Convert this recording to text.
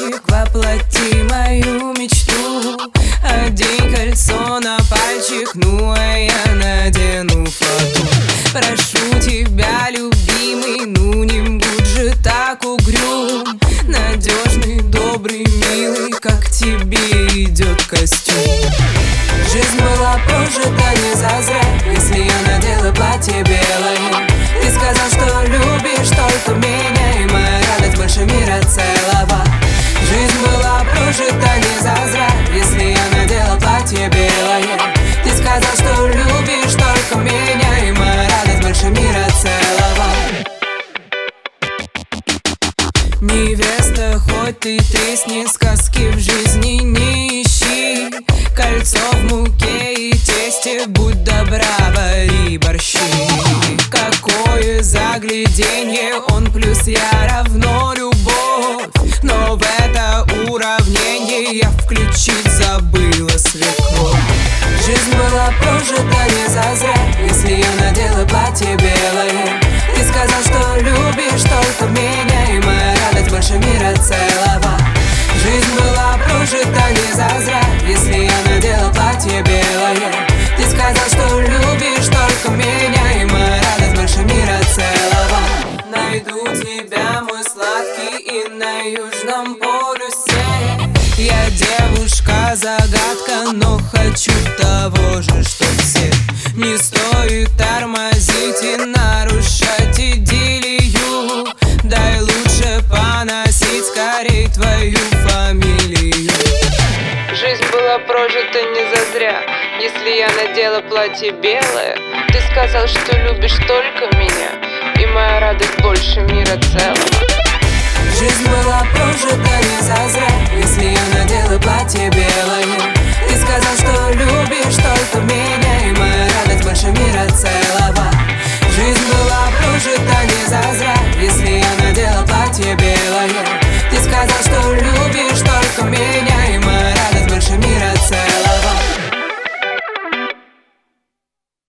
мальчик, воплоти мою мечту. Одень кольцо на пальчик, ну а я надену фату. Прошу тебя, любимый, ну не будь же так угрюм. Надежный, добрый, милый, как тебе идет костюм. Жизнь была прожита не зазря, если я надела платье белое. Ты сказал, что любишь только меня, и моя радость больше мира целого. Жизнь была прожита не зазря, если я надела платье белое. Ты сказал, что любишь только меня, и моя радость больше мира целого. Невеста, хоть ты тресни, сказки в жизни не ищи. Кольцо в муке и тесте, будь добра, вари борщи. Какое загляденье, он плюс я равно любовь. Но в это уравнение я включить забыла свекровь. Жизнь была прожита не зазря, если я надела платье белое. Ты сказал, что любишь только меня, и моя радость больше мира целого. Жизнь была прожита не зазря, если я надела платье белое. Ты сказал, что любишь только меня, и моя радость больше мира целого. Найду тебя, мой сладкий, и на южном полюсе. Я девушка-загадка, но хочу того же, что все. Не стоит тормозить и нарушать идиллию. Дай лучше поносить скорей твою фамилию. Жизнь была прожита не зазря, если я надела платье белое. Ты сказал, что любишь только меня, и моя радость больше мира целого. Жизнь была прожита не зазря, если я надела платье белое.